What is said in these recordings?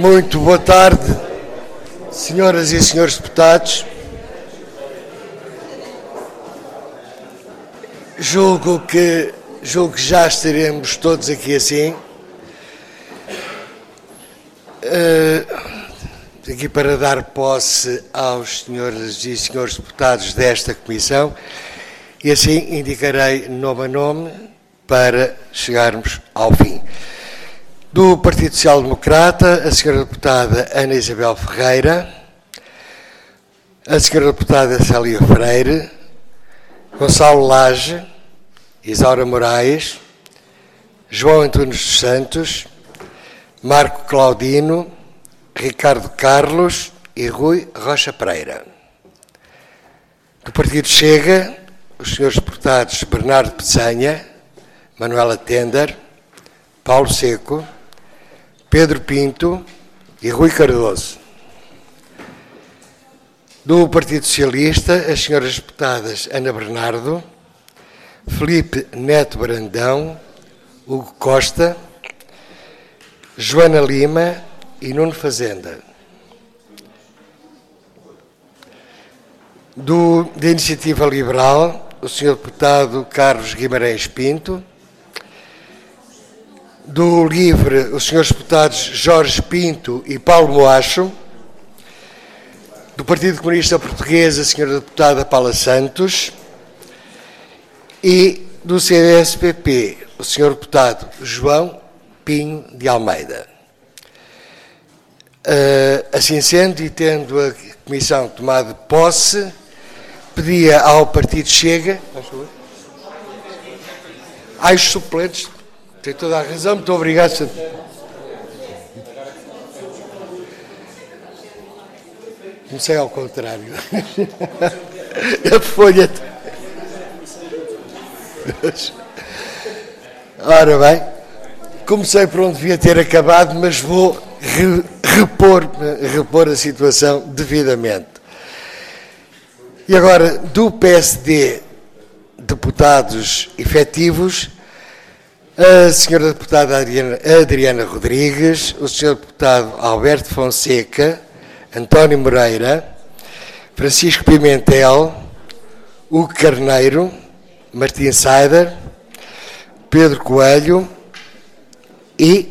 Muito boa tarde, senhoras e senhores deputados. Julgo que já estaremos todos aqui assim. Aqui para dar posse aos senhoras e senhores deputados desta comissão e assim indicarei nome a nome para chegarmos ao fim. Do Partido Social Democrata, a senhora deputada Ana Isabel Ferreira, a senhora deputada Célia Freire, Gonçalo Lage, Isaura Moraes, João Antunes dos Santos, Marco Claudino, Ricardo Carlos e Rui Rocha Pereira. Do Partido Chega, os senhores deputados Bernardo Peçanha, Manuela Tender, Paulo Seco, Pedro Pinto e Rui Cardoso. Do Partido Socialista, as senhoras deputadas Ana Bernardo, Filipe Neto Brandão, Hugo Costa, Joana Lima e Nuno Fazenda. Da Iniciativa Liberal, o senhor deputado Carlos Guimarães Pinto. Do LIVRE, os senhores deputados Jorge Pinto e Paulo Moacho. Do Partido Comunista Português, a senhora deputada Paula Santos. E do CDS-PP, o senhor deputado João Pinho de Almeida. Assim sendo, e tendo a Comissão tomado posse, pedia ao Partido Chega... Os suplentes... Tem toda a razão, muito obrigado. Comecei ao contrário. A folha... Ora bem, comecei por onde devia ter acabado, mas vou repor a situação devidamente. E agora, do PSD, deputados efetivos, a senhora deputada Adriana Rodrigues, o senhor deputado Alberto Fonseca, António Moreira, Francisco Pimentel, Hugo Carneiro, Martim Saider, Pedro Coelho e,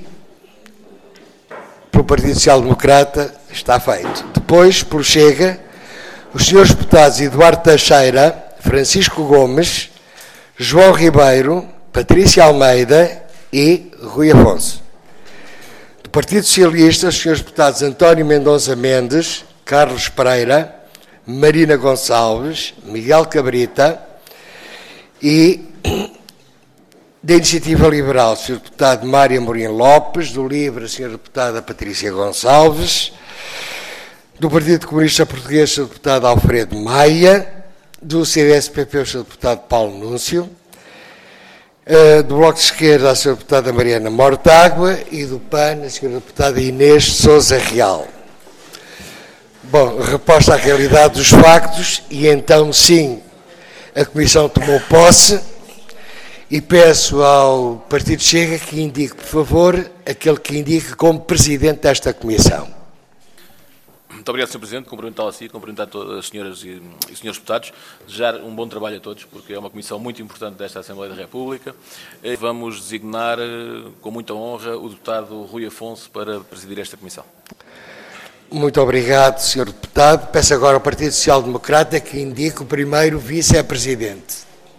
pelo Partido Social Democrata, está feito. Depois, pelo Chega, os senhores deputados Eduardo Teixeira, Francisco Gomes, João Ribeiro, Patrícia Almeida e Rui Afonso. Do Partido Socialista, os senhores deputados António Mendonça Mendes, Carlos Pereira, Marina Gonçalves, Miguel Cabrita e da Iniciativa Liberal, o senhor deputado Mário Amorim Lopes, do LIVRE, a senhora deputada Patrícia Gonçalves, do Partido Comunista Português, o senhor deputado Alfredo Maia, do CDS-PP, o senhor deputado Paulo Núncio, do Bloco de Esquerda, a senhora deputada Mariana Mortágua e do PAN, a senhora deputada Inês Sousa Real. Bom, reposta a realidade dos factos e então sim a Comissão tomou posse e peço ao Partido Chega que indique, por favor, aquele que indique como Presidente desta Comissão. Muito obrigado, Sr. Presidente. Cumprimentá-lo a si, cumprimentar todas as senhoras e senhores deputados. Desejar um bom trabalho a todos, porque é uma comissão muito importante desta Assembleia da República. Vamos designar, com muita honra, o deputado Rui Afonso para presidir esta comissão. Muito obrigado, Sr. Deputado. Peço agora ao Partido Social Democrata que indique o primeiro vice-presidente.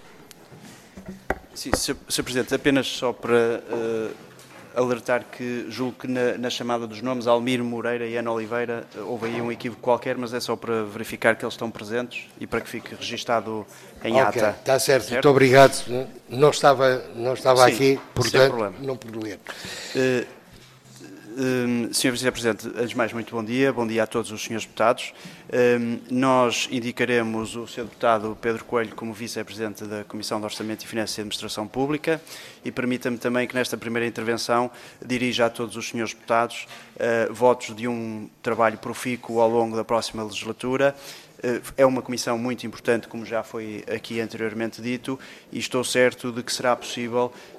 Sim, Sr. Presidente, apenas só para alertar que julgo que na chamada dos nomes Almir Moreira e Ana Oliveira houve aí um equívoco qualquer, mas é só para verificar que eles estão presentes e para que fique registado em ata. Está certo. Muito obrigado. Não estava Sim, aqui, portanto, não pude ler. Sr. Vice-Presidente, antes de mais, muito bom dia a todos os senhores deputados. Nós indicaremos o Sr. Deputado Pedro Coelho como Vice-Presidente da Comissão de Orçamento e Finanças e Administração Pública e permita-me também que nesta primeira intervenção dirija a todos os senhores deputados votos de um trabalho profícuo ao longo da próxima legislatura. É uma comissão muito importante, como já foi aqui anteriormente dito, e estou certo de que será possível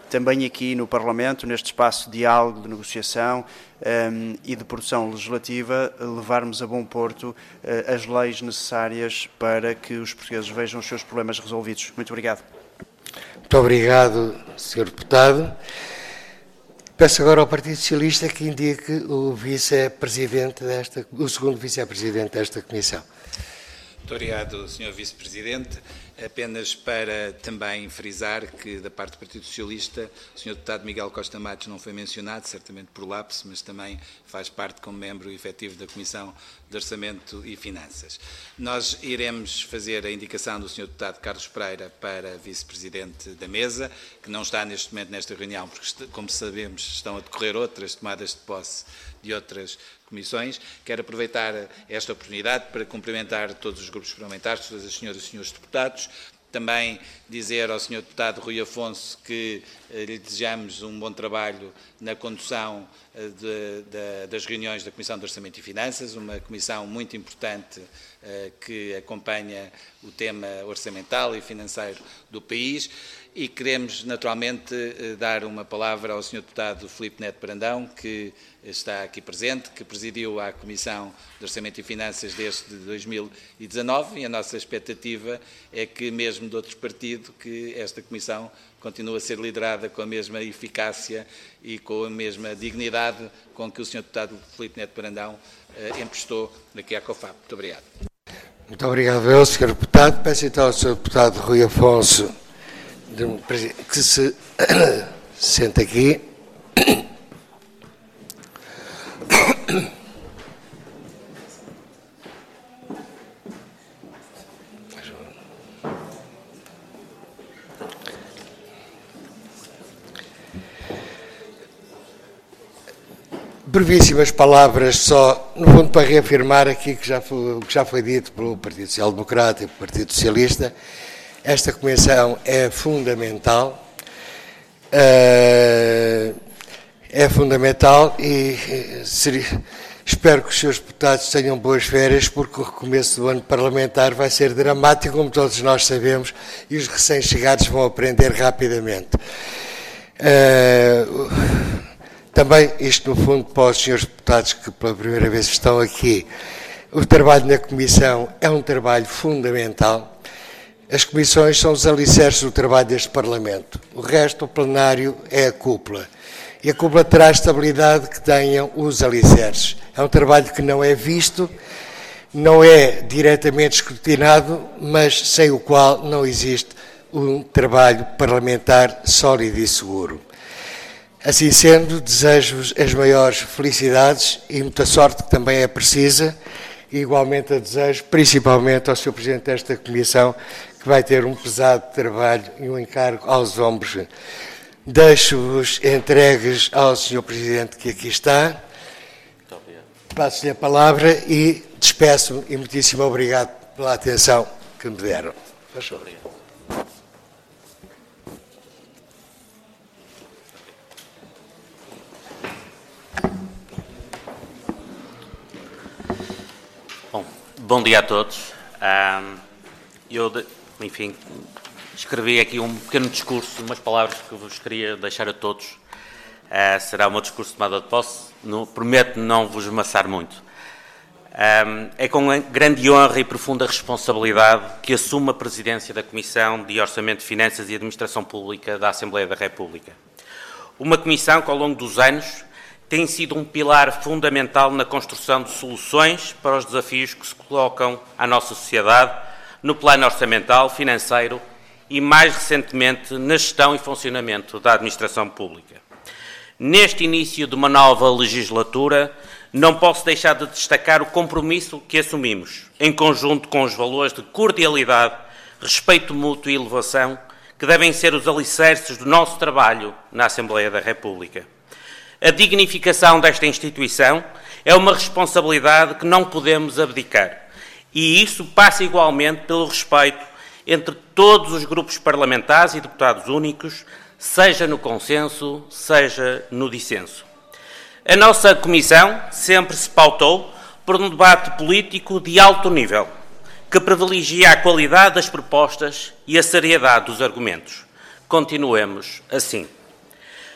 também aqui no Parlamento, neste espaço de diálogo, de negociação e de produção legislativa, levarmos a bom porto as leis necessárias para que os portugueses vejam os seus problemas resolvidos. Muito obrigado. Muito obrigado, Sr. Deputado. Peço agora ao Partido Socialista que indique o vice-presidente o segundo vice-presidente desta Comissão. Muito obrigado, Sr. Vice-Presidente. Apenas para também frisar que, da parte do Partido Socialista, o Sr. Deputado Miguel Costa Matos não foi mencionado, certamente por lapso, mas também faz parte como membro efetivo da Comissão de Orçamento e Finanças. Nós iremos fazer a indicação do Sr. Deputado Carlos Pereira para Vice-Presidente da Mesa, que não está neste momento nesta reunião, porque, como sabemos, estão a decorrer outras tomadas de posse de outras comissões. Quero aproveitar esta oportunidade para cumprimentar todos os grupos parlamentares, todas as senhoras e senhores deputados. Também dizer ao Sr. Deputado Rui Afonso que lhe desejamos um bom trabalho na condução das reuniões da Comissão de Orçamento e Finanças, uma comissão muito importante que acompanha o tema orçamental e financeiro do país. E queremos, naturalmente, dar uma palavra ao Sr. Deputado Filipe Neto Brandão, que está aqui presente, que presidiu a Comissão de Orçamento e Finanças desde 2019, e a nossa expectativa é que, mesmo de outro partido, que esta Comissão continue a ser liderada com a mesma eficácia e com a mesma dignidade com que o Sr. Deputado Filipe Neto Brandão emprestou daqui à COFAP. Muito obrigado. Muito obrigado, eu, Sr. Deputado. Peço então ao Sr. Deputado Rui Afonso que se sente aqui. Brevíssimas palavras só, no fundo, para reafirmar aqui o que já foi dito pelo Partido Social Democrata e pelo Partido Socialista. Esta Comissão é fundamental, e espero que os seus deputados tenham boas férias, porque o recomeço do ano parlamentar vai ser dramático, como todos nós sabemos, e os recém-chegados vão aprender rapidamente. Também, isto no fundo, para os senhores deputados que pela primeira vez estão aqui, o trabalho na Comissão é um trabalho fundamental. As comissões são os alicerces do trabalho deste Parlamento. O resto, o plenário, é a cúpula. E a cúpula terá a estabilidade que tenham os alicerces. É um trabalho que não é visto, não é diretamente escrutinado, mas sem o qual não existe um trabalho parlamentar sólido e seguro. Assim sendo, desejo-vos as maiores felicidades e muita sorte, que também é precisa, e igualmente a desejo, principalmente ao Sr. Presidente desta Comissão, que vai ter um pesado trabalho e um encargo aos ombros. Deixo-vos entregues ao Sr. Presidente que aqui está. Passo-lhe a palavra e despeço-me, e muitíssimo obrigado pela atenção que me deram. Faz favor. Bom dia a todos. Enfim, escrevi aqui um pequeno discurso, umas palavras que vos queria deixar a todos. Será o meu discurso de tomada de posse. Prometo não vos amassar muito. É com grande honra e profunda responsabilidade que assumo a presidência da Comissão de Orçamento, Finanças e Administração Pública da Assembleia da República. Uma comissão que, ao longo dos anos, tem sido um pilar fundamental na construção de soluções para os desafios que se colocam à nossa sociedade no plano orçamental, financeiro e, mais recentemente, na gestão e funcionamento da administração pública. Neste início de uma nova legislatura, não posso deixar de destacar o compromisso que assumimos, em conjunto com os valores de cordialidade, respeito mútuo e elevação, que devem ser os alicerces do nosso trabalho na Assembleia da República. A dignificação desta instituição é uma responsabilidade que não podemos abdicar, e isso passa igualmente pelo respeito entre todos os grupos parlamentares e deputados únicos, seja no consenso, seja no dissenso. A nossa Comissão sempre se pautou por um debate político de alto nível, que privilegia a qualidade das propostas e a seriedade dos argumentos. Continuemos assim.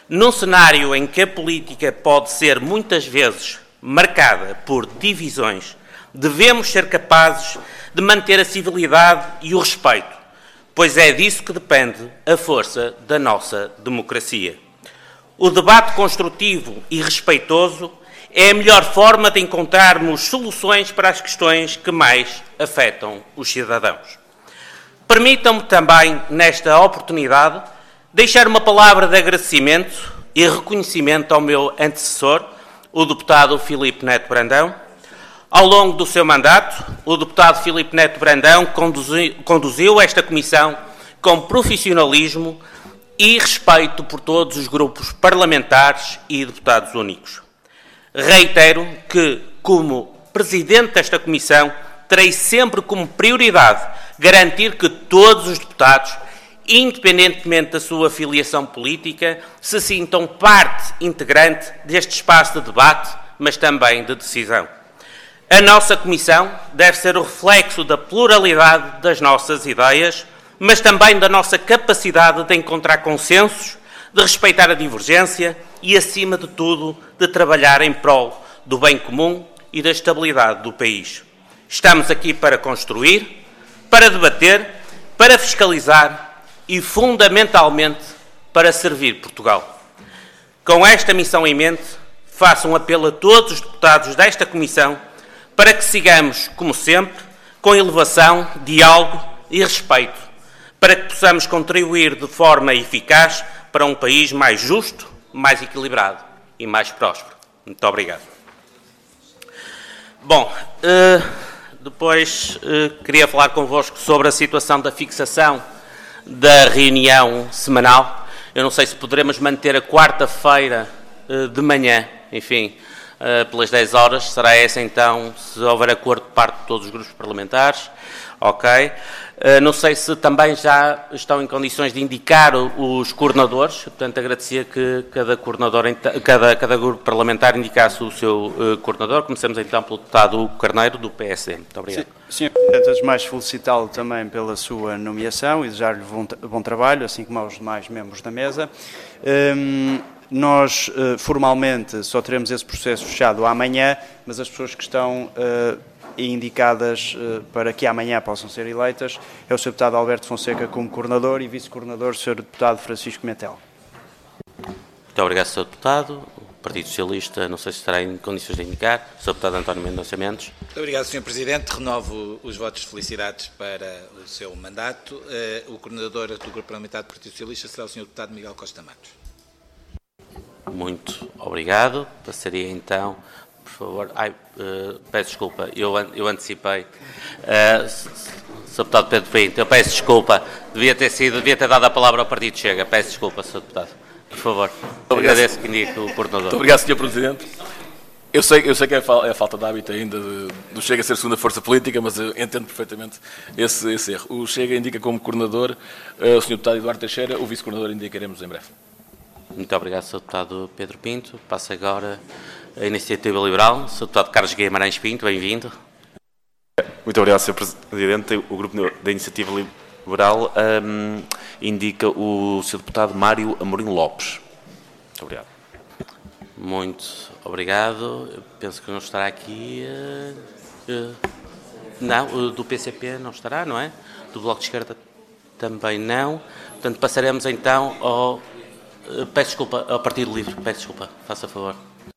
Num cenário em que a política pode ser muitas vezes marcada por divisões, devemos ser capazes de manter a civilidade e o respeito, pois é disso que depende a força da nossa democracia. O debate construtivo e respeitoso é a melhor forma de encontrarmos soluções para as questões que mais afetam os cidadãos. Permitam-me também, nesta oportunidade, deixar uma palavra de agradecimento e reconhecimento ao meu antecessor, o deputado Filipe Neto Brandão. Ao longo do seu mandato, o deputado Filipe Neto Brandão conduziu esta comissão com profissionalismo e respeito por todos os grupos parlamentares e deputados únicos. Reitero que, como presidente desta comissão, terei sempre como prioridade garantir que todos os deputados, independentemente da sua filiação política, se sintam parte integrante deste espaço de debate, mas também de decisão. A nossa comissão deve ser o reflexo da pluralidade das nossas ideias, mas também da nossa capacidade de encontrar consensos, de respeitar a divergência e, acima de tudo, de trabalhar em prol do bem comum e da estabilidade do país. Estamos aqui para construir, para debater, para fiscalizar e, fundamentalmente, para servir Portugal. Com esta missão em mente, faço um apelo a todos os deputados desta comissão para que sigamos, como sempre, com elevação, diálogo e respeito, para que possamos contribuir de forma eficaz para um país mais justo, mais equilibrado e mais próspero. Muito obrigado. Bom, depois queria falar convosco sobre a situação da fixação da reunião semanal. Eu não sei se poderemos manter a quarta-feira de manhã, enfim, pelas 10 horas. Será essa então, se houver acordo de parte de todos os grupos parlamentares. Ok. Não sei se também já estão em condições de indicar os coordenadores, portanto agradecia que cada grupo parlamentar indicasse o seu coordenador. Comecemos então pelo deputado Hugo Carneiro, do PSD. Muito obrigado. Sr. Presidente, antes de mais felicitá-lo também pela sua nomeação e desejar-lhe bom trabalho, assim como aos demais membros da mesa. Nós, formalmente, só teremos esse processo fechado amanhã, mas as pessoas que estão indicadas para que amanhã possam ser eleitas é o Sr. Deputado Alberto Fonseca como coordenador e vice-coordenador o Sr. Deputado Francisco Mentel. Muito obrigado, Sr. Deputado. O Partido Socialista, não sei se estará em condições de indicar. Sr. Deputado António Mendonça Mendes. Muito obrigado, Sr. Presidente. Renovo os votos de felicidades para o seu mandato. O coordenador do Grupo Parlamentar do Partido Socialista será o Sr. Deputado Miguel Costa Matos. Muito obrigado. Passaria então, por favor. Peço desculpa, eu antecipei. Sr. Deputado Pedro Pinto, eu peço desculpa. Devia ter dado a palavra ao Partido Chega. Peço desculpa, Sr. Deputado. Por favor. Agradeço que indique o coordenador. Muito obrigado, Sr. Presidente. Eu sei que é falta de hábito ainda do Chega ser segunda força política, mas eu entendo perfeitamente esse erro. O Chega indica como coordenador o Sr. Deputado Eduardo Teixeira, o vice-coordenador indicaremos em breve. Muito obrigado, Sr. Deputado Pedro Pinto. Passo agora a Iniciativa Liberal. Sr. Deputado Carlos Guimarães Pinto, bem-vindo. Muito obrigado, Sr. Presidente. O Grupo da Iniciativa Liberal indica o Sr. Deputado Mário Amorim Lopes. Muito obrigado. Muito obrigado. Eu penso que não estará aqui. Não, do PCP não estará, não é? Do Bloco de Esquerda também não. Portanto, passaremos então ao... Peço desculpa, ao Partido Livre. Peço desculpa, faça favor.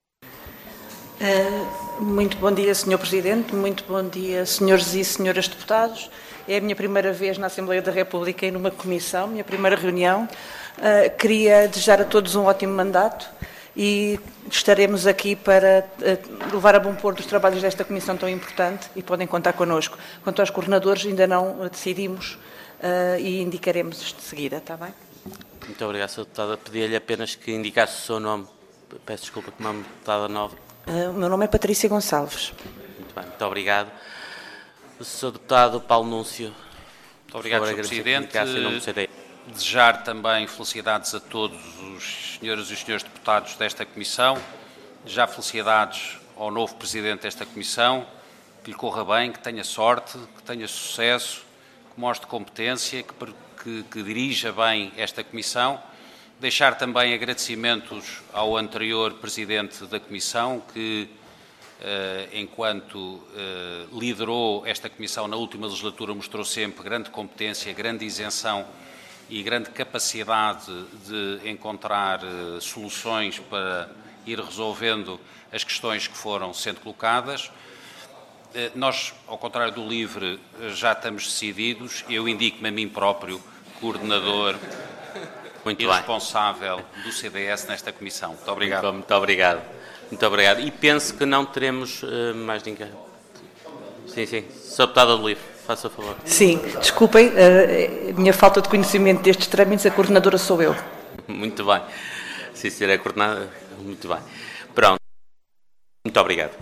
Muito bom dia, Sr. Presidente. Muito bom dia, senhores e senhoras deputados. É a minha primeira vez na Assembleia da República e numa comissão, minha primeira reunião. Queria desejar a todos um ótimo mandato e estaremos aqui para levar a bom porto os trabalhos desta comissão tão importante e podem contar connosco. Quanto aos coordenadores, ainda não decidimos e indicaremos de seguida, está bem? Muito obrigado, Sr. Deputado. Pedia-lhe apenas que indicasse o seu nome. Peço desculpa que não é uma deputada nova. O meu nome é Patrícia Gonçalves. Muito bem, muito obrigado. O Sr. Deputado Paulo Núncio. Muito obrigado, Sr. Presidente. Desejar também felicidades a todos os senhores e os senhores deputados desta Comissão. Desejar felicidades ao novo Presidente desta Comissão. Que lhe corra bem, que tenha sorte, que tenha sucesso, que mostre competência, que dirija bem esta Comissão. Deixar também agradecimentos ao anterior Presidente da Comissão, que, enquanto liderou esta Comissão na última legislatura, mostrou sempre grande competência, grande isenção e grande capacidade de encontrar soluções para ir resolvendo as questões que foram sendo colocadas. Nós, ao contrário do LIVRE, já estamos decididos. Eu indico-me a mim próprio coordenador e responsável do CDS nesta comissão. Muito obrigado. Muito obrigado. Muito obrigado. E penso que não teremos mais ninguém. Sim, sim. Sr. Deputada do LIVRE, faça favor. Sim, desculpem, a minha falta de conhecimento destes trâmites, a coordenadora sou eu. Muito bem. Sim, senhora, é coordenada. Muito bem. Pronto. Muito obrigado.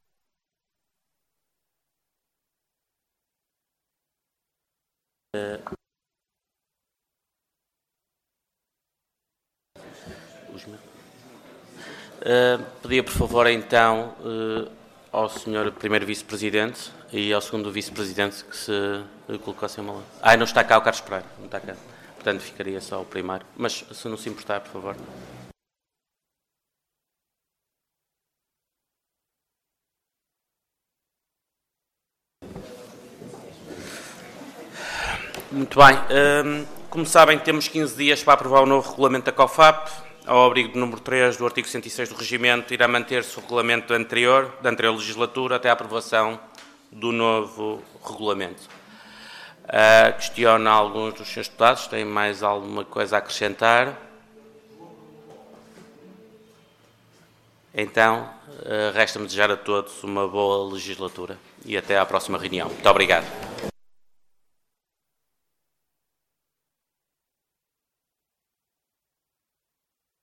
Pedia, por favor, então, ao Sr. Primeiro Vice-Presidente e ao Segundo Vice-Presidente que se colocassem uma... não está cá o Carlos Pereira, não está cá. Portanto, ficaria só o primeiro. Mas, se não se importar, por favor. Muito bem. Como sabem, temos 15 dias para aprovar o novo regulamento da COFAP. Ao abrigo do número 3 do artigo 106 do Regimento, irá manter-se o regulamento da anterior legislatura até a aprovação do novo regulamento. Questiono alguns dos senhores deputados, têm mais alguma coisa a acrescentar? Então, resta-me desejar a todos uma boa legislatura e até à próxima reunião. Muito obrigado.